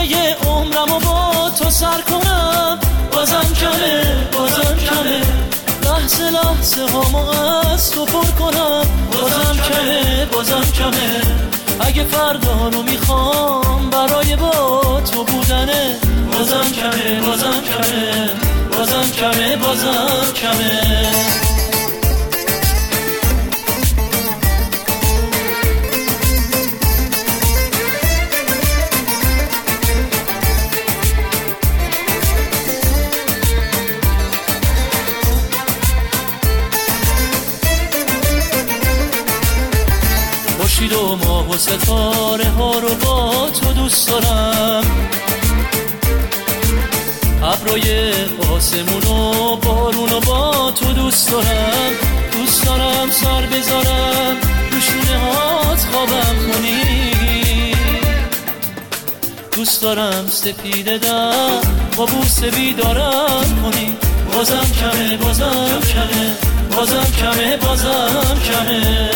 همه عمرمو با تو سر کنم، بازم کمه بازم کمه، لحظه لحظه هامو از تو پر کنم، بازم کمه بازم کمه، اگه فردا رو میخوام برای با تو بودنه، بازم کمه بازم کمه، بازم کمه بازم کمه. خورشید و ماه و ستاره ها رو با تو دوست دارم، ابرای آسمون و بارون رو با تو دوست دارم، دوست دارم سر بذارم رو شونه هات خوابم کنی، دوست دارم سپیده در با بوسه بیدارم کنی، بازم کمه بازم کمه، بازم کمه بازم کمه.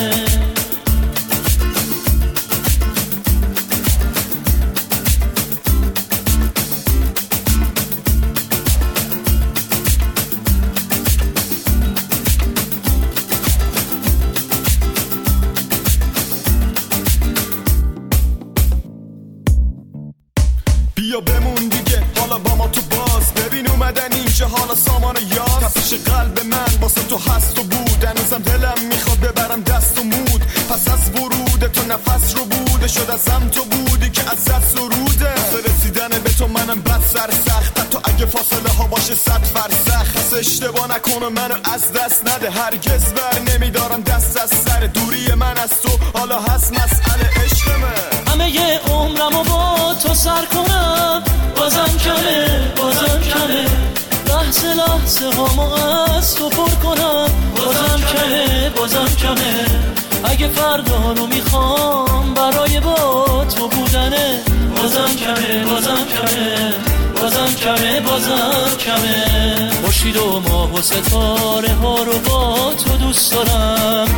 بیا بمون دیگه حالا با ما تو باز، ببین اومدن اینجا حالا سامان یاد، تپش قلب من واسه تو هست و بود، هنوزم دلم میخواد ببرم دست و مود، پس از ورود تو نفس رو بوده شد ازم تو بودی که از دست سروده، رسیدن به تو منم بد سر سخت، تو اگه فاصله ها باشه 100 فرسخ، پس اشتباه نکنه منو از دست نده، هرگز بر نمیدارم دست از سر دوری من از تو، حالا هست مسئله عشقمه، همه عمرمو با تو سر کنم، بازم کمه بازم کمه، لحظه لحظه هامو از تو پر کنم، بازم کمه بازم کمه، اگه فردا رو میخوام برای با تو بودنه، بازم کمه بازم کمه، بازم کمه بازم کمه. خورشید و ماه و ستاره ها رو با تو دوست دارم،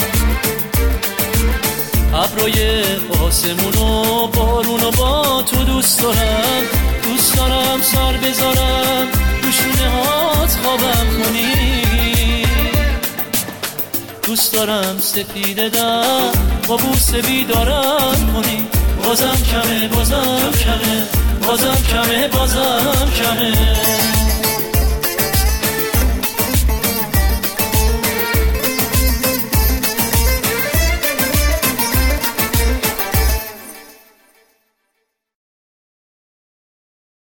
ابرای آسمون و بارون و با تو دوست دارم، دوست دارم سر بذارم رو شونه هات خوابم کنی، دوست دارم سپیده در با بوسه بیدارم کنی، بازم کمه بازم کمه، بازم کمه بازم